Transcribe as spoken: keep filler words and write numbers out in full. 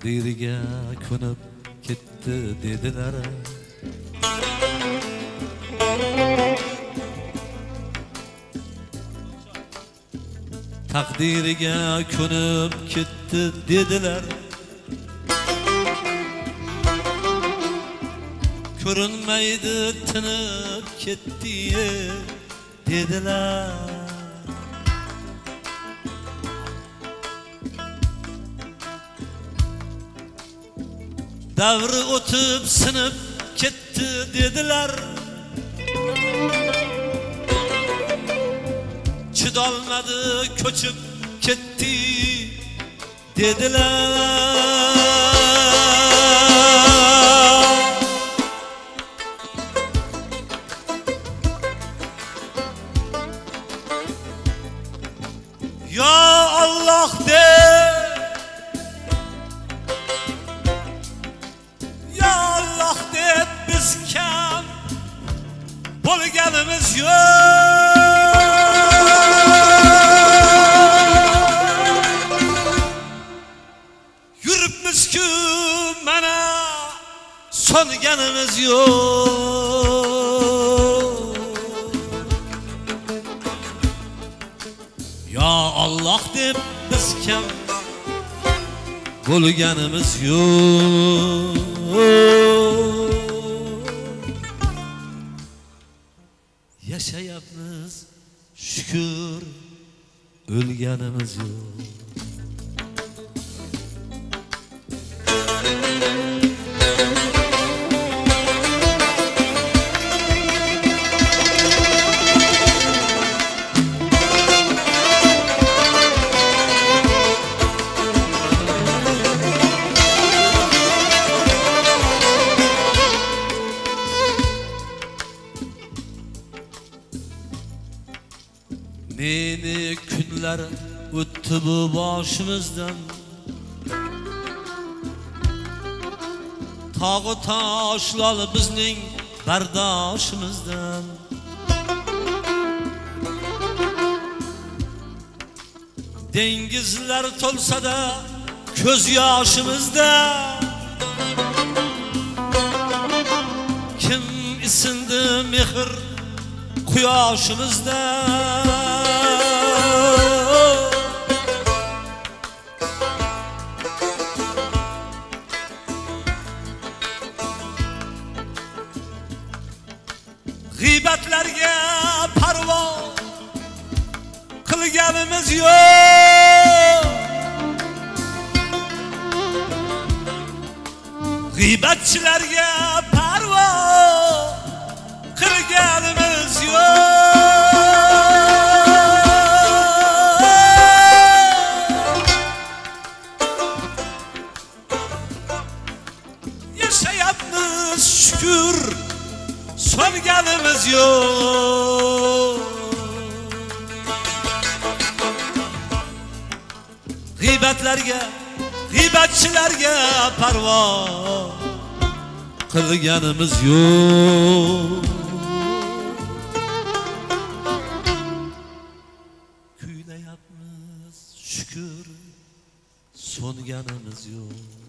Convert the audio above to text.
Taqdiriga ko'nib ketdi dedilar. Taqdiriga ko'nib ketdi dedilar. Ko'rinmaydi tinib ketdi dedilar. Davri o'tib sinib ketdi dedilar. Chidolmadi ko'chib ketdi dedilar. Ya Allah de, ya Allah de, biz kam bo'lganimiz yo'q. Yuribmiz-ku mana songanimiz yo'q. Ya Allah deb biz kam bo'lganimiz yo'q. Yaşayapmiz şükür, o'lganimiz yo'q. Meni kunlar o'tdi bu boshimizdan. Tog'u toshlar bizning bardoshimizdan. Dengizlar to'lsa-da ko'z yoshimizda. Kim isindi mehr quyoshimizda. G'iybatlarga parvo qilganimiz yo'q. G'iybatchilarga parvo qilganimiz yo'q. Yaşayapmiz şükür, songanimiz yo'q. G'iybatlarga, g'iybatchilarga parvo qilganimiz yo'q. Kuylayapmiz şükür, songanimiz yo'q.